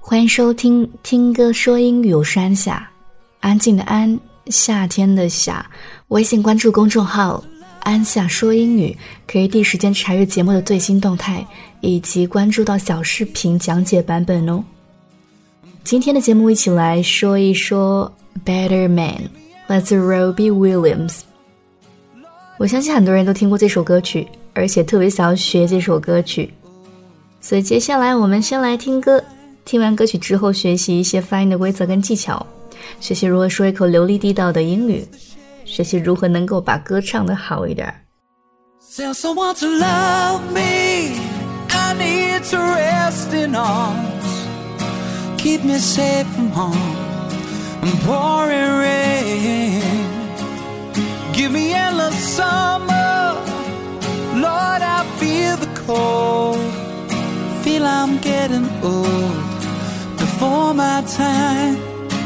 欢迎收听听歌说英语，我是安夏，安静的安，夏天的夏。微信关注公众号安夏说英语，可以第一时间查阅节目的最新动态，以及关注到小视频讲解版本哦。今天的节目一起来说一说 Better Man， 来自 Robbie Williams。 我相信很多人都听过这首歌曲，而且特别想要学这首歌曲，所以接下来我们先来听歌，听完歌曲之后学习一些发音的规则跟技巧，学习如何说一口流利地道的英语，学习如何能够把歌唱得好一点。 Tell someone to love me, I need to rest in arms, keep me safe from harm and pouring rain, give me endless summer, Lord I feel the cold, feel I'm getting old before my time,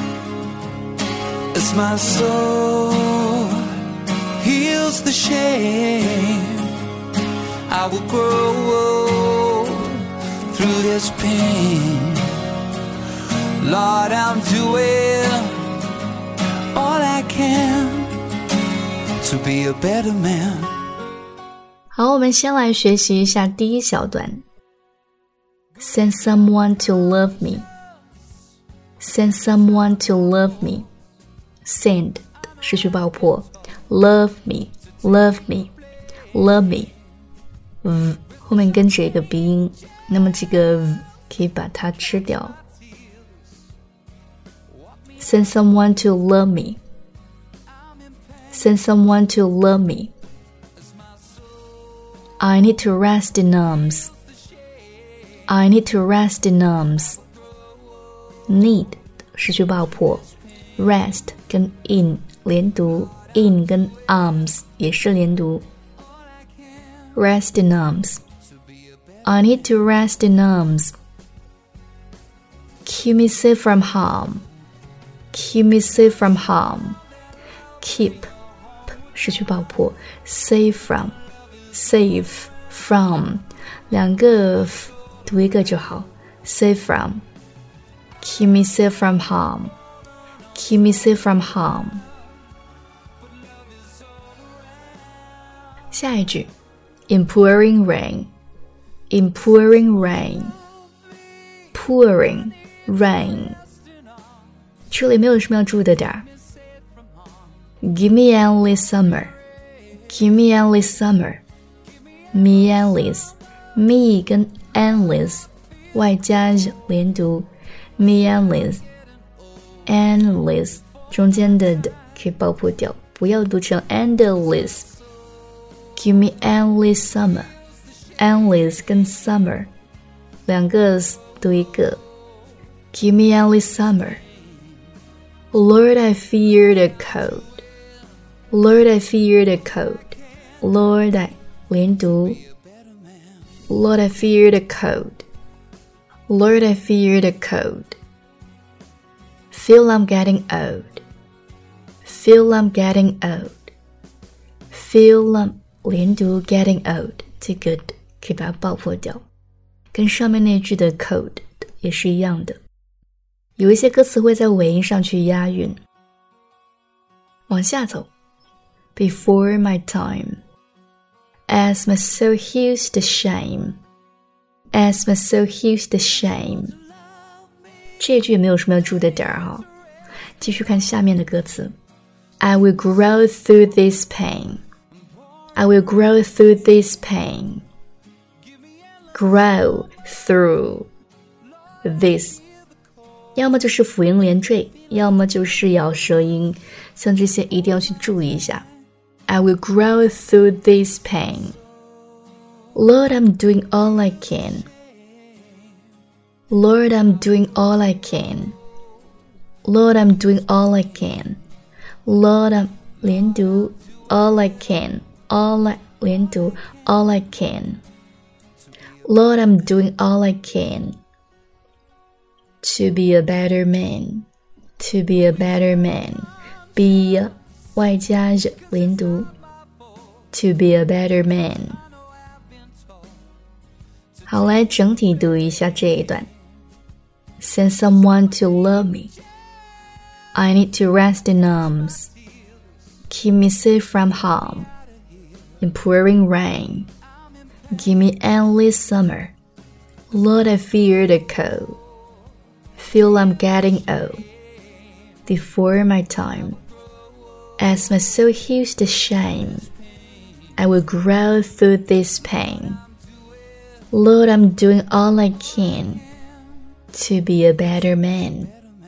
as my soul heals the shame, I will grow through this pain, Lord I'm doing all I can to be a better man. 好，我们先来学习一下第一小段。 Send someone to love me, send someone to love me. Send 失去爆破， love me, love me, love me. 后面跟着一个鼻音，那么这个可以把它吃掉。 Send someone to love me, send someone to love me. I need to rest in arms, I need to rest in arms. Need 失去爆破， rest 跟 in 连读， in 跟 arms 也是连读。 Rest in arms, I need to rest in arms. Keep me safe from harm, keep me safe from harm. Keep 失去爆破， safe from, safe from 两个读一个就好， safe from. Keep me safe from harm, keep me safe from harm. 下一句 In pouring rain, in pouring rain. Pouring rain 这里没有什么要注意的点。 Give me endless summer, give me endless summer. Me endless, me 跟 endless 外加连读， me endless, endless 中间的可以爆破掉，不要读成 endless. Give me endless summer, endless 跟 summer 两个读一个， Give me endless summer. Lord I fear the cold, Lord I fear the cold. Lord I 连读， Lord I fear the cold, Lord I fear the cold. Feel I'm getting old, feel I'm getting old. Feel I'm 连读 getting old 这个可以把它爆破掉，跟上面那句的 cold 也是一样的，有一些歌词会在尾音上去押韵。往下走 Before my time, as my soul heals the shame, as my soul heals the shame. 这句也没有什么要注意的点哈。继续看下面的歌词 I will grow through this pain, I will grow through this pain. Grow through this 要么就是辅音连缀，要么就是咬舌音，像这些一定要去注意一下。 I will grow through this pain. Lord I'm doing all I can, Lord I'm doing all I can, Lord I'm doing all I can. Lord I'm 连读 all I can, all I 连读 all I can. Lord I'm doing all I can to be a better man, to be a better man. Be 外加连读 to be a better man. 好，来整体读一下这一段。 send someone to love me. I need to rest in arms. Keep me safe from harm. In pouring rain. Give me endless summer. Lord, I fear the cold. Feel I'm getting old. Before my time. As my soul heals the shame, I will grow through this pain. Lord, I'm doing all I can to be a better man.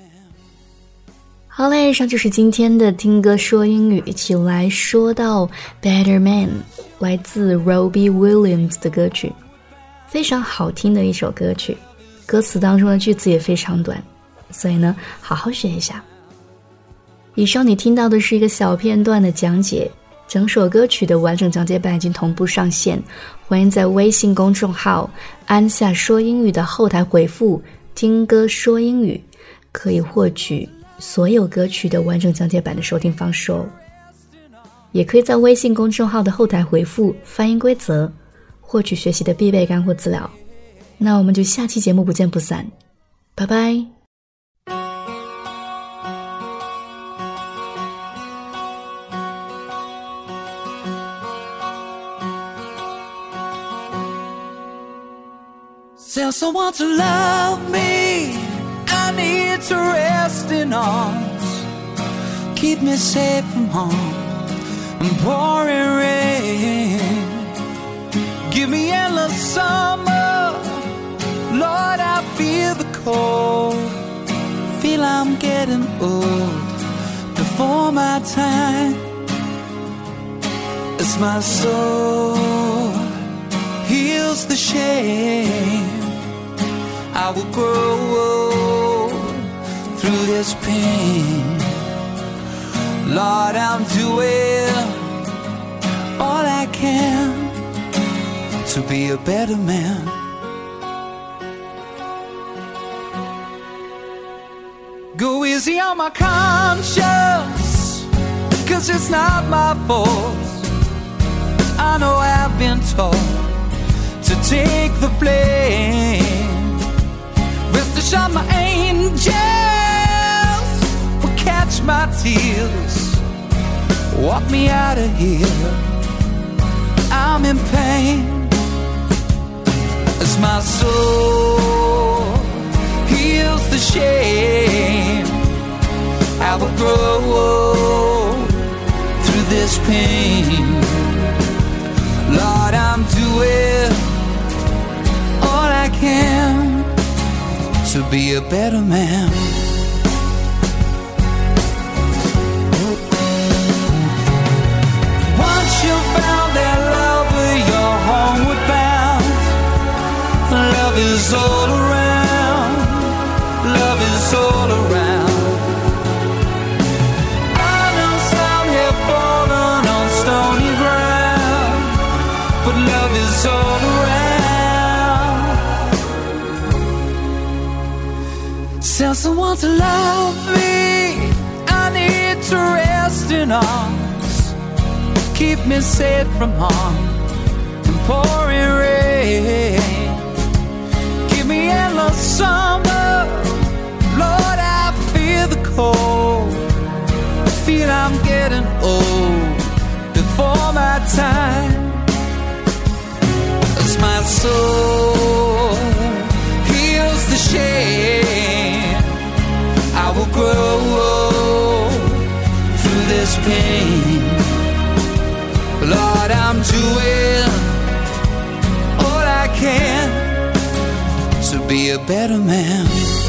好嘞，以上就是今天的听歌说英语，一起来说到 Better Man， 来自 Robbie Williams 的歌曲，非常好听的一首歌曲，歌词当中的句子也非常短，所以呢，好好学一下。以上你听到的是一个小片段的讲解，整首歌曲的完整讲解版已经同步上线，欢迎在微信公众号按下说英语的后台回复听歌说英语，可以获取所有歌曲的完整讲解版的收听方式哦。也可以在微信公众号的后台回复发音规则，获取学习的必备干货资料。那我们就下期节目不见不散，拜拜。 Tell someone to love me. I need to rest in arms. Keep me safe from harm and pouring rain. Give me endless summer. Lord, I feel the cold. Feel I'm getting old before my time. As my soul heals the shame, I will grow through this pain. Lord, I'm doing all I can to be a better man. Go easy on my conscience, 'cause it's not my fault. I know I've been taught to take the blame. Rest assured my angels will catch my tears, walk me out of here. I'm in pain as my soul heals the shame. I will grow through this pain. Lord, I'm doing all I can to be a better man. Once you found that love, you're homeward bound. Love is all around. Love is all around. I know some have fallen on stony ground, but love is all around. Tell someone to love me. I need to rest in arms. Keep me safe from harm and pouring rain. Give me endless summer. Lord, I feel the cold. I feel I'm getting old before my time. As my soul heals the shame, I will grow through this pain. Lord, I'm doing all I can to be a better man.